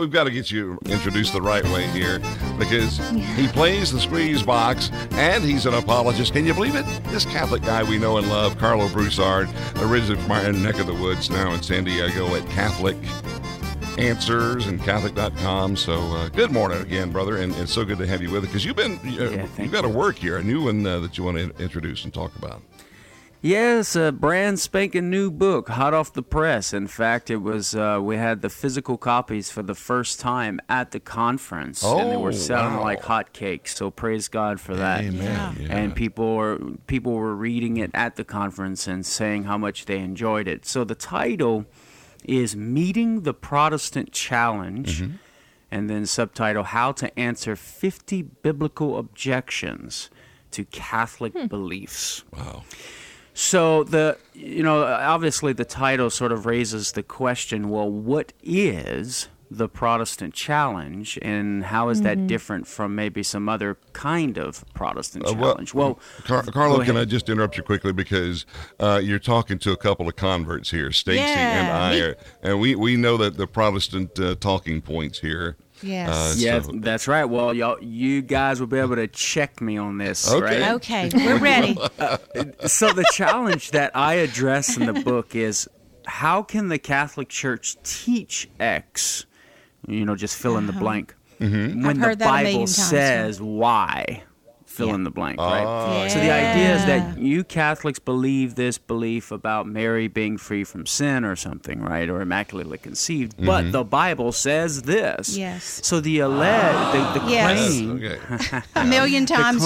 we've got to get you introduced the right way here because he plays the squeeze box and he's an apologist. Can you believe it? This Catholic guy we know and love, Carlo Broussard, originally from our neck of the woods, now in San Diego at Catholic Answers and Catholic.com. So good morning again, brother, and it's so good to have you with us because you've got a work here, a new one that you want to introduce and talk about. Yes, a brand spanking new book, hot off the press. In fact, it was we had the physical copies for the first time at the conference, and they were selling like hotcakes. So praise God for that. Amen. Yeah. And people were reading it at the conference and saying how much they enjoyed it. So the title is Meeting the Protestant Challenge, and then subtitle, How to Answer 50 Biblical Objections to Catholic Beliefs. Wow. So obviously the title sort of raises the question, well, what is the Protestant challenge, and how is that different from maybe some other kind of Protestant challenge? Carlo, can I just interrupt you quickly because you're talking to a couple of converts here, Stacy and I, and we know that the Protestant talking points here. Yes. That's right. Well, you guys will be able to check me on this, right? Okay, we're ready. So the challenge that I address in the book is, how can the Catholic Church teach X? Just fill in the blank. When the Bible says Y, fill in the blank, right? So the idea is that you Catholics believe this belief about Mary being free from sin or something, right? Or immaculately conceived, but the Bible says this. Yes. So the claim... A million times,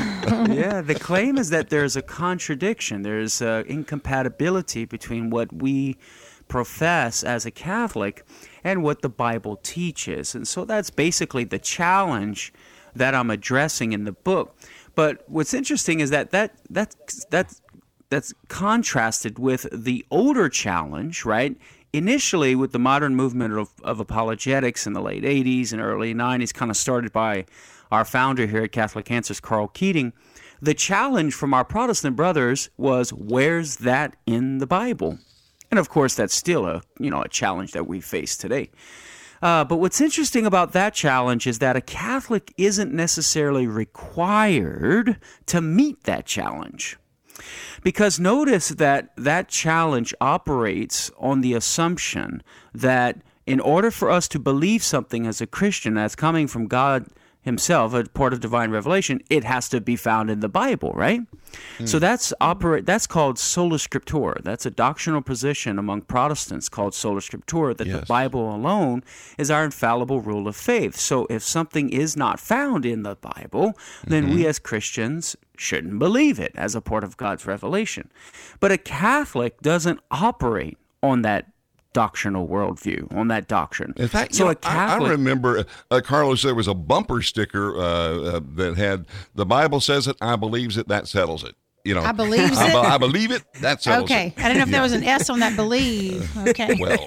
the claim is that there's a contradiction. There's incompatibility between what we profess as a Catholic and what the Bible teaches. And so that's basically the challenge that I'm addressing in the book. But what's interesting is that's contrasted with the older challenge, right? Initially, with the modern movement of apologetics in the late 80s and early 90s, kind of started by our founder here at Catholic Answers, Carl Keating, the challenge from our Protestant brothers was, where's that in the Bible? And of course, that's still a challenge that we face today. But what's interesting about that challenge is that a Catholic isn't necessarily required to meet that challenge. Because notice that challenge operates on the assumption that in order for us to believe something as a Christian that's coming from God Himself, a part of divine revelation, it has to be found in the Bible, right? So that's called sola scriptura. That's a doctrinal position among Protestants called sola scriptura, that the Bible alone is our infallible rule of faith. So if something is not found in the Bible, then we as Christians shouldn't believe it as a part of God's revelation. But a Catholic doesn't operate on that doctrinal worldview, on that doctrine. In fact, so a Catholic, I remember, Carlos, there was a bumper sticker that had, the Bible says it, I believes it, that settles it. I believes it? I believe it, that settles it. Okay, I don't know if there was an S on that believe. Okay. Well,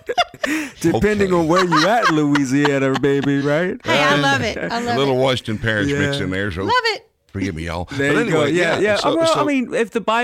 depending on where you at, Louisiana, baby, right? Hey, I love it. A little Washington Parish mix in there. So love it. Forgive me, y'all. There but anyway, you go. Yeah. So, I mean, if the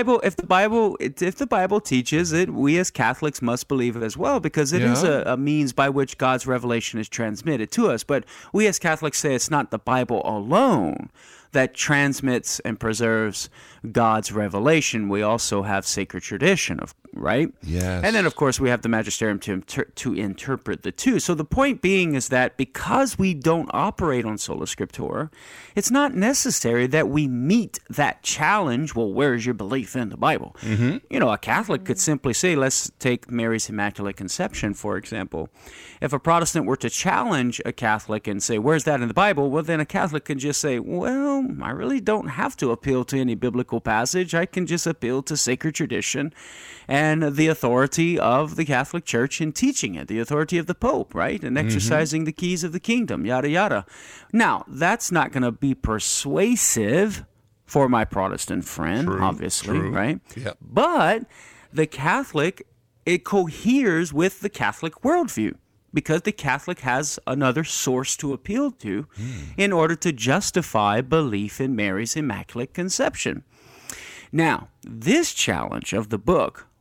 Bible teaches it, we as Catholics must believe it as well, because it is a means by which God's revelation is transmitted to us. But we as Catholics say it's not the Bible alone that transmits and preserves God's revelation. We also have sacred tradition, right? Yes. And then, of course, we have the magisterium to interpret the two. So the point being is that because we don't operate on sola scriptura, it's not necessary that we meet that challenge. Well, where's your belief in the Bible? A Catholic could simply say, let's take Mary's Immaculate Conception, for example. If a Protestant were to challenge a Catholic and say, where's that in the Bible? Well, then a Catholic can just say, well, I really don't have to appeal to any biblical passage. I can just appeal to sacred tradition and the authority of the Catholic Church in teaching it, the authority of the Pope, right? And exercising the keys of the kingdom, yada, yada. Now, that's not going to be persuasive for my Protestant friend, obviously, right? Yep. But the Catholic, it coheres with the Catholic worldview, because the Catholic has another source to appeal to in order to justify belief in Mary's Immaculate Conception. Now, this challenge of the book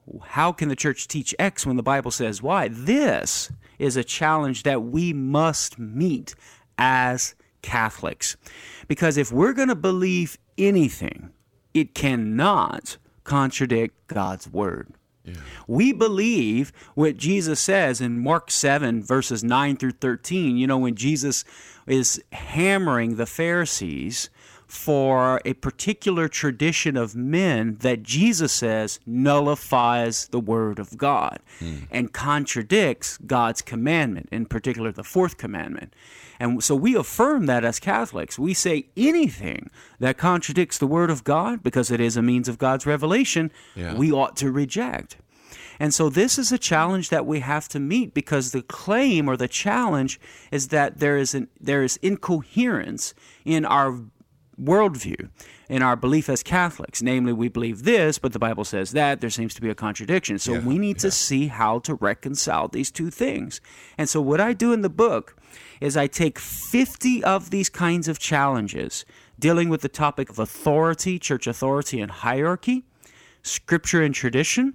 how can the church teach X when the Bible says Y? This is a challenge that we must meet as Catholics. Because if we're going to believe anything, it cannot contradict God's word. Yeah. We believe what Jesus says in Mark 7, verses 9 through 13. You know, when Jesus is hammering the Pharisees for a particular tradition of men that Jesus says nullifies the word of God and contradicts God's commandment, in particular the fourth commandment. And so we affirm that as Catholics. We say anything that contradicts the word of God, because it is a means of God's revelation, we ought to reject. And so this is a challenge that we have to meet, because the claim or the challenge is that there is incoherence in our worldview, in our belief as Catholics. Namely, we believe this, but the Bible says that. There seems to be a contradiction. So we need to see how to reconcile these two things. And so what I do in the book is I take 50 of these kinds of challenges dealing with the topic of authority, church authority and hierarchy, scripture and tradition,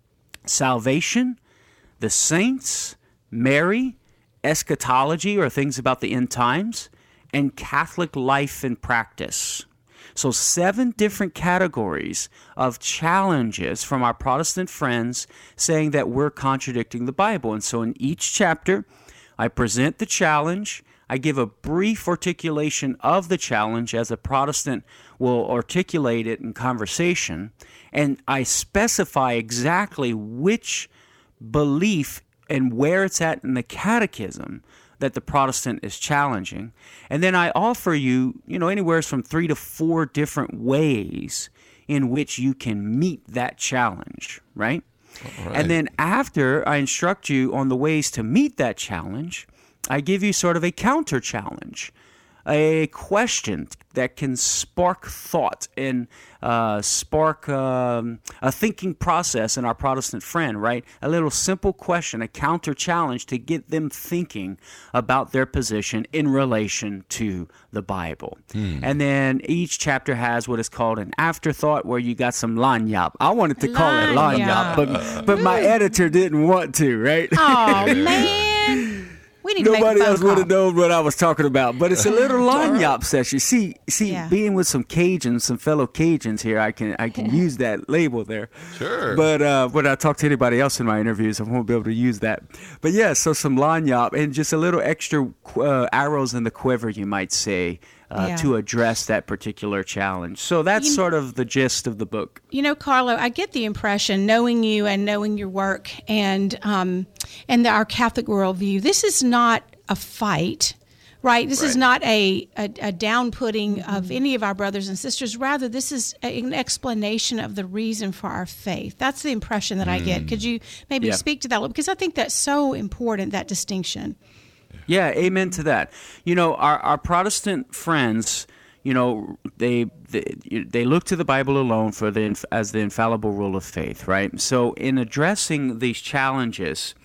salvation, the saints, Mary, eschatology, or things about the end times, and Catholic life and practice. So 7 different categories of challenges from our Protestant friends saying that we're contradicting the Bible. And so in each chapter, I present the challenge. I give a brief articulation of the challenge as a Protestant will articulate it in conversation. And I specify exactly which belief and where it's at in the catechism that the Protestant is challenging. And then I offer you, anywhere from 3 to 4 different ways in which you can meet that challenge, right? And then after I instruct you on the ways to meet that challenge, I give you sort of a counter challenge, a question that can spark thought and spark a thinking process in our Protestant friend, right? A little simple question, a counter challenge to get them thinking about their position in relation to the Bible. And then each chapter has what is called an afterthought, where you got some lagniappe. I wanted to call it lagniappe, but my editor didn't want to, right? Oh, man. We need Nobody to make a else would have known what I was talking about, but it's a little lagniappe session. See, being with some Cajuns, some fellow Cajuns here, I can use that label there. Sure. But when I talk to anybody else in my interviews, I won't be able to use that. But yeah, so some lagniappe and just a little extra arrows in the quiver, you might say, to address that particular challenge. So that's sort of the gist of the book. Carlo, I get the impression, knowing you and knowing your work and our Catholic worldview, this is not a fight, right? This is not a down-putting of any of our brothers and sisters. Rather, this is an explanation of the reason for our faith. That's the impression that I get. Could you maybe speak to that a little? Because I think that's so important, that distinction. Yeah, amen to that. Our Protestant friends, they look to the Bible alone as the infallible rule of faith, right? So in addressing these challenges,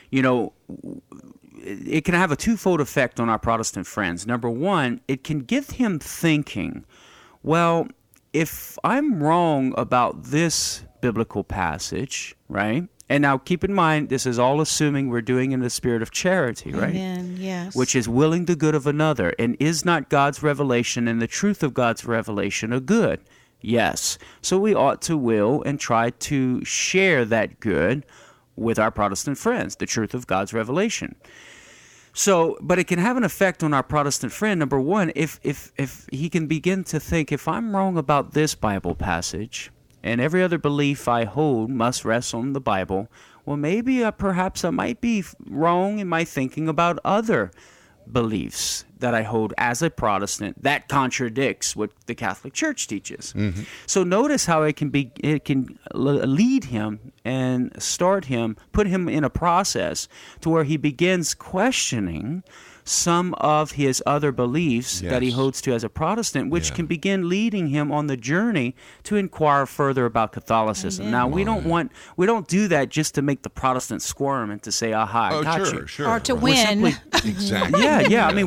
it can have a twofold effect on our Protestant friends. Number one, it can get him thinking, well, if I'm wrong about this biblical passage, right? And now keep in mind, this is all assuming we're doing in the spirit of charity, right? Amen, yes. Which is willing the good of another. And is not God's revelation and the truth of God's revelation a good? Yes. So we ought to will and try to share that good with our Protestant friends, the truth of God's revelation. So, but it can have an effect on our Protestant friend. Number one, if he can begin to think, if I'm wrong about this Bible passage, and every other belief I hold must rest on the Bible, well, maybe perhaps I might be wrong in my thinking about other beliefs that I hold as a Protestant that contradicts what the Catholic Church teaches. Mm-hmm. So notice how it can lead him and put him in a process to where he begins questioning some of his other beliefs that he holds to as a Protestant, which can begin leading him on the journey to inquire further about Catholicism. Amen. Now, we don't do that just to make the Protestant squirm and to say, aha, I got you. Sure. Or to win. Exactly. Yeah. I mean,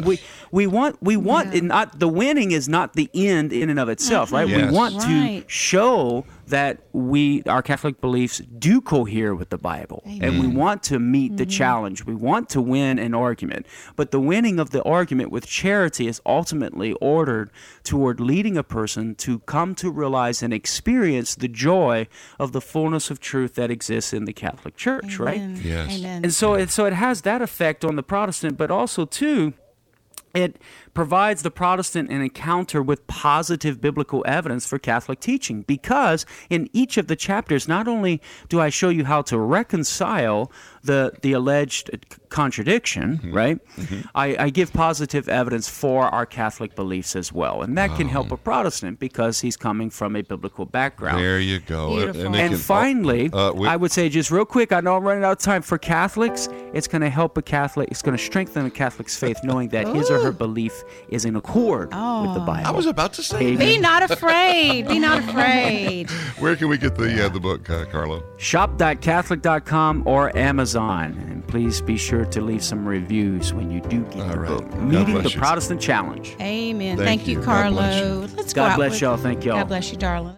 we want it not, the winning is not the end in and of itself, right? Yes. We want Right. to show that our Catholic beliefs do cohere with the Bible, and we want to meet the challenge. We want to win an argument, but the winning of the argument with charity is ultimately ordered toward leading a person to come to realize and experience the joy of the fullness of truth that exists in the Catholic Church, right? Amen. Yes. Amen. And so it has that effect on the Protestant, but also too, it provides the Protestant an encounter with positive biblical evidence for Catholic teaching, because in each of the chapters, not only do I show you how to reconcile the alleged contradiction, right? I give positive evidence for our Catholic beliefs as well, and that can help a Protestant because he's coming from a biblical background. There you go. Beautiful. they And can- finally, we- I would say just real quick, I know I'm running out of time. For Catholics, it's going to help a Catholic, it's going to strengthen a Catholic's faith knowing that his or her belief is in accord with the Bible. I was about to say, Amen. Be not afraid. Be not afraid. where can we get the book, Carlo? Shop.catholic.com or Amazon. And please be sure to leave some reviews when you do get the right. book. God Meeting bless the you. Protestant Challenge. Amen. Thank Thank you. you, God bless Carlo. you. Let's go God out bless with- y'all. Thank y'all. God bless you, darling.